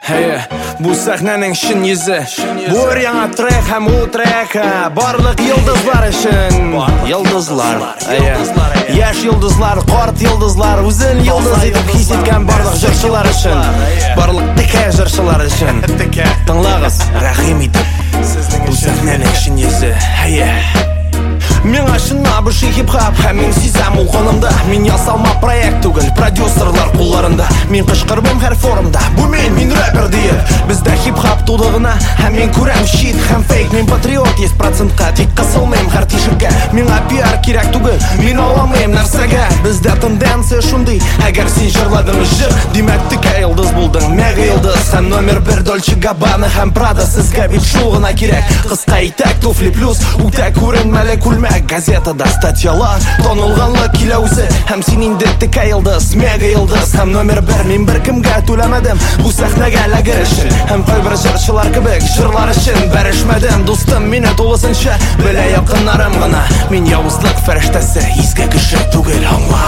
Bu sahnenin şin yüzü. Bu yana trek hem o trek. Barlık yıldızlar için. Yıldızlar. Yaş yıldızlar, kort yıldızlar. Uzun yıldız edip his etken barlık jırçılar için. Barlık dike jırçılar için. Tınlağız, rahim edip. Bu sahnenin şin yüzü. Мен ашына бір хип-хап Мен сезам ол қонымда Мен ясалма проект түгіл Продюсерлар қолларында Мен қышқырбым әр форумда Бұ мен рэпер дейір Бізді хип-хап тудығына Мен көрем щит һәм фейк Мен патриот 100%қа Тек қысылмайм әр тишікке Менға пиар керек түгіл Мен аламайм нәрсеге Бізді тенденция шундай Әгер сен жырладың жыр Демәк тіке йылдыз болдың Мәгі йылдыз Һәм номер 1 Дольче Габбана һәм Прада Сізге бит шуғына керек Қысқа итәк туфли плюс Үтә күренмәлі күлмәк Газетада статьялар Тонылғанлы киләузе Һәм син инде тіке йылдыз Мәгі йылдыз Һәм номер 1 Мен бір кімге түләмәдем Бу сәхнәгә ләгер өчен Һәм кайбер жырчылар кебек Жырлар өчен бәрешмәдем Дустым мине тулысынча Белә якыннарым гына Мин явызлык фәрештәсе Изге кеше түгел аңла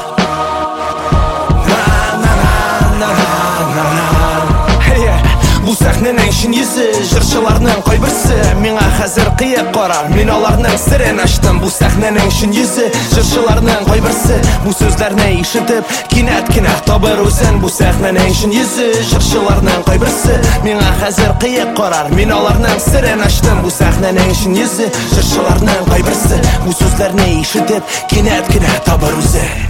Бу сәхненең шин йөзе Жырчыларның кайберсе Миңа хәзер кыек карар Мин аларның серен ачтым Бу сәхненең шин йөзе Жырчыларның кайберсе Бу сүзләрне ишетеп Кинәт кенә табыр үзен Бу сәхненең шин йөзе Жырчыларның кайберсе Миңа хәзер кыек карар Мин аларның серен ачтым Бу сәхненең шин йөзе Жырчыларның кайберсе Бу сүзләрне ишетеп Кинәт кенә табыр үзен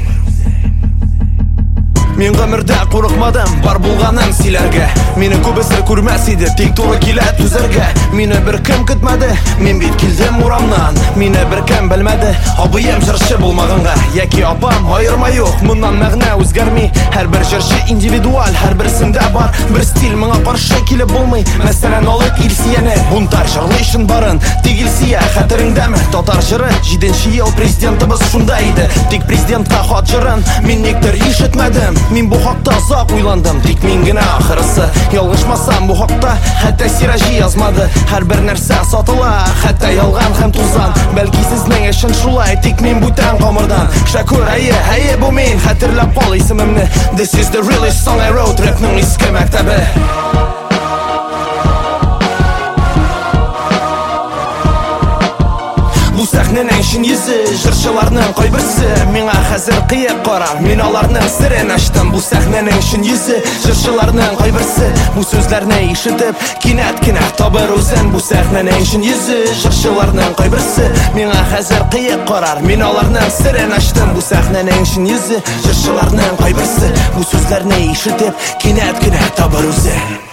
Мен гомердә курыкмадым, бар булганым сөйләргә Мине күбесе күрмәс иде, тик туры килә түзәргә Мине бер кем көтмәде, мин бит килдем урамнан Мине бер кем белмәде, абыем җырчы булмаганга Яки апам, аерма юк, моннан мәгънә үзгәрми Һәрбер җырчы индивидуаль, һәрберсендә бар Бер стиль моңа каршы килеп булмый Мәсәлән, алык Илсияне, бунтар җырлый өчен барын Тик Илсия, хәтереңдәме, татар җыры 7нче ел президентыбыз шунда иде Тик президентка хат җырын, мин никтер ишетмәдем Мин бу хакта озак уйландым, тик мин генә ахырысы Ялгышмасам бу хакта, хәтта Сиражи язмады Һәрбер нәрсә сатыла, хәтта ялган һәм тузан Бәлки сезнең өчен шулай, тик мин бүтән камырдан Шакур, бу мин, хәтерләп кал исемемне This is the realest song I wrote, рэпнең иске мәктәбе Бу сәхненең шин йөзе Жырчыларның кайберсе Миңа хәзер кыек карар Мин аларның серен ачтым Бу сәхненең шин йөзе Жырчыларның кайберсе Бу сүзләрне ишетеп Кинәт кенә табыр үзен Бу сәхненең шин йөзе Жырчыларның кайберсе Миңа хәзер кыек карар Мин аларның серен ачтым Бу сәхненең шин йөзе Жырчыларның кайберсе Бу сүзләрне ишетеп Кинәт кенә табыр үзен